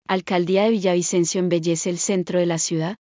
Alcaldía de Villavicencio embellece el centro de la ciudad.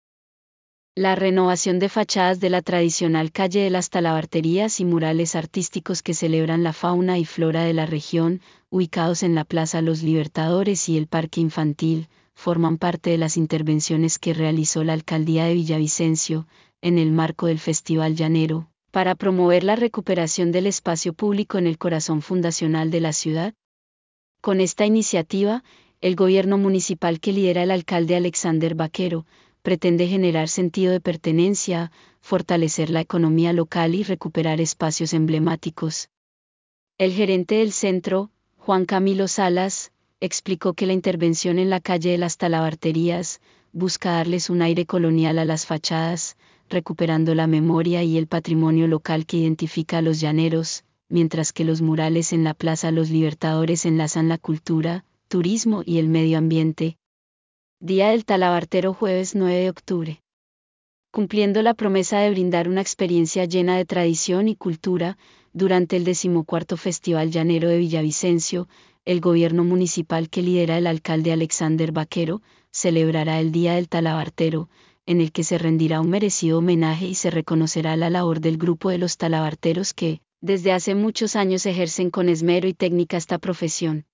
La renovación de fachadas de la tradicional calle de las Talabarterías y murales artísticos que celebran la fauna y flora de la región, ubicados en la Plaza Los Libertadores y el Parque Infantil, forman parte de las intervenciones que realizó la Alcaldía de Villavicencio, en el marco del Festival Llanero, para promover la recuperación del espacio público en el corazón fundacional de la ciudad. Con esta iniciativa, el gobierno municipal que lidera el alcalde Alexander Vaquero, pretende generar sentido de pertenencia, fortalecer la economía local y recuperar espacios emblemáticos. El gerente del centro, Juan Camilo Salas, explicó que la intervención en la calle de las Talabarterías busca darles un aire colonial a las fachadas, recuperando la memoria y el patrimonio local que identifica a los llaneros, mientras que los murales en la Plaza Los Libertadores enlazan la cultura, turismo y el medio ambiente. Día del Talabartero, jueves 9 de octubre. Cumpliendo la promesa de brindar una experiencia llena de tradición y cultura, durante el 14º Festival Llanero de Villavicencio, el gobierno municipal que lidera el alcalde Alexander Vaquero, celebrará el Día del Talabartero, en el que se rendirá un merecido homenaje y se reconocerá la labor del grupo de los talabarteros que, desde hace muchos años ejercen con esmero y técnica esta profesión.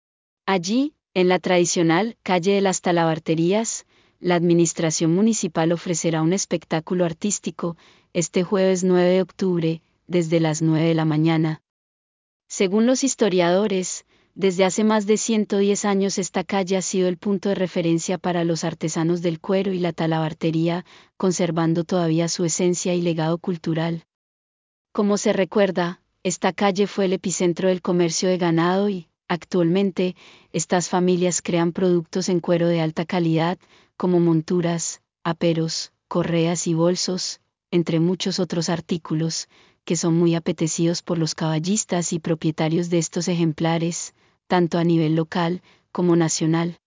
Allí, en la tradicional calle de las Talabarterías, la administración municipal ofrecerá un espectáculo artístico, este jueves 9 de octubre, desde las 9 de la mañana. Según los historiadores, desde hace más de 110 años esta calle ha sido el punto de referencia para los artesanos del cuero y la talabartería, conservando todavía su esencia y legado cultural. Como se recuerda, esta calle fue el epicentro del comercio de ganado y, actualmente, estas familias crean productos en cuero de alta calidad, como monturas, aperos, correas y bolsos, entre muchos otros artículos, que son muy apetecidos por los caballistas y propietarios de estos ejemplares, tanto a nivel local como nacional.